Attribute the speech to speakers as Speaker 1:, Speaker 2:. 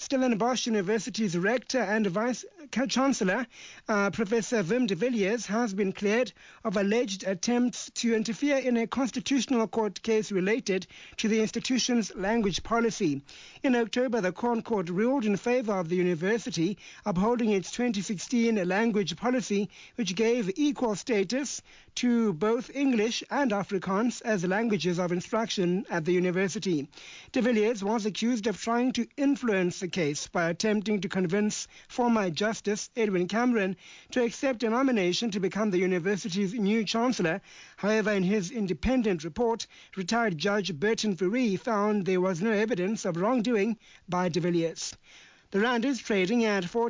Speaker 1: Stellenbosch University's rector and vice-chancellor, Professor Wim de Villiers, has been cleared of alleged attempts to interfere in a constitutional court case related to the institution's language policy. In October, the Crown Court ruled in favor of the university, upholding its 2016 language policy, which gave equal status to both English and Afrikaans as languages of instruction at the university. De Villiers was accused of trying to influence the case by attempting to convince former Justice Edwin Cameron to accept a nomination to become the university's new chancellor. However, in his independent report, retired Judge Burton Fourie found there was no evidence of wrongdoing by de Villiers. The rand is trading at